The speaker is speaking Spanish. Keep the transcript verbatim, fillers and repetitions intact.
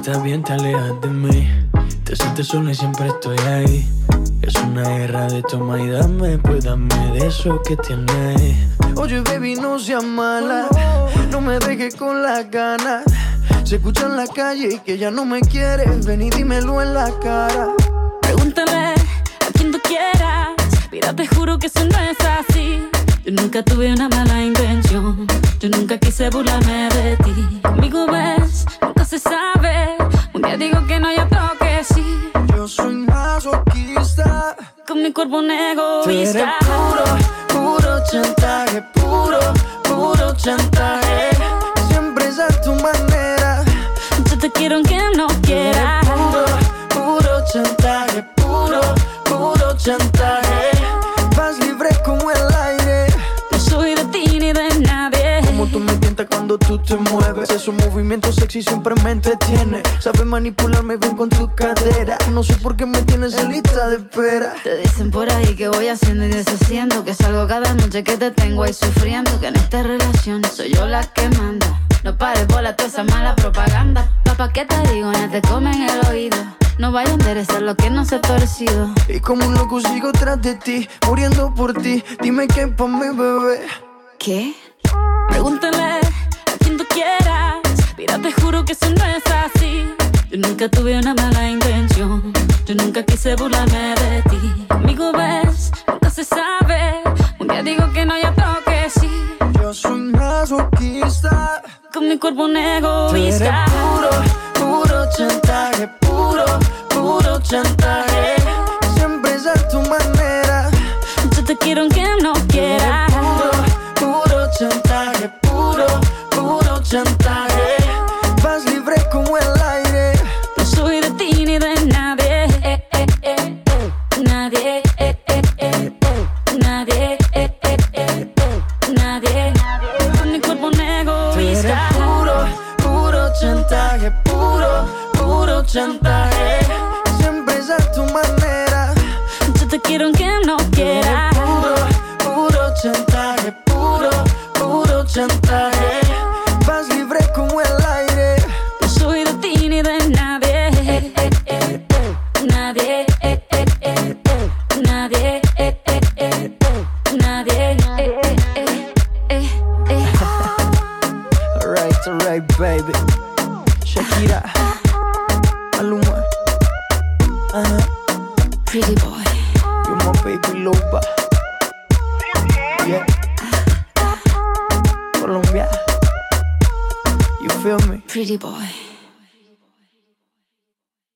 estás bien te alejas de mí. Te sientes sola y siempre estoy ahí. Es una guerra de toma y dame, pues dame de eso que tienes. Oye baby, no seas mala, no me dejes con las ganas. Se escucha en la calle y que ya no me quieres. Ven y dímelo en la cara. Pregúntale a quien tú quieras. Mira, te juro que eso no es así. Yo nunca tuve una mala intención. Yo nunca quise burlarme de ti. Conmigo ves, nunca se sabe. Un día digo que no y otro que sí. Yo soy masoquista. Con mi cuerpo un egoísta. Tú eres puro, puro chantaje. Puro, puro chantaje. Siempre es a tu manera. Yo te quiero aunque no quieras. Puro, puro chantaje. Puro, puro chantaje. Vas libre como el aire. No soy de ti ni de nadie. Como tú me tientas cuando tú te mueves. Esos movimientos sexy siempre me entretiene. Sabes manipularme bien con tu cadera. No sé por qué me tienes en lista de espera. Te dicen por ahí que voy haciendo y deshaciendo, que salgo cada noche que te tengo ahí sufriendo, que en esta relación soy yo la que manda. No pares bola toda esa mala propaganda. Papá, ¿qué te digo? Ya te comen el oído. No vaya a enderezar lo que no se ha torcido. Y como un loco sigo tras de ti, muriendo por ti. Dime qué pa' mi bebé. ¿Qué? Pregúntale a quien tú quieras. Mira, te juro que eso no es así. Yo nunca tuve una mala intención. Yo nunca quise burlarme de ti. Conmigo ves, nunca se sabe. Un día digo que no y otro que sí. Yo soy masoquista. Con mi cuerpo un Tú egoísta. eres puro, puro chantaje. Puro, puro chantaje. Siempre es a tu manera. Yo te quiero aunque no quieras. Puro, puro chantaje. Puro, puro chantaje. Vas libre como el aire. No soy de ti ni de nadie. Eh, eh, eh, eh. Nadie. Eh, eh, eh, eh. Nadie. Eh, eh, eh, eh. Nadie. Con mi cuerpo un Tú eres egoísta. puro, puro chantaje. Puro, puro chantaje. Siempre es a tu manera. Yo te quiero aunque no quieras. Puro, puro chantaje. Puro, puro chantaje. Vas libre como el aire. No soy de ti ni de nadie. Eh, eh, eh, eh. Nadie. Eh, eh, eh, eh. Nadie. Eh, eh, eh, eh. Nadie. Eh, eh, eh, eh, eh. Alright, alright, baby. Shakira, Maluma, uh-huh. Pretty boy. You're my baby loba. Yeah. Colombia. You feel me? Pretty boy.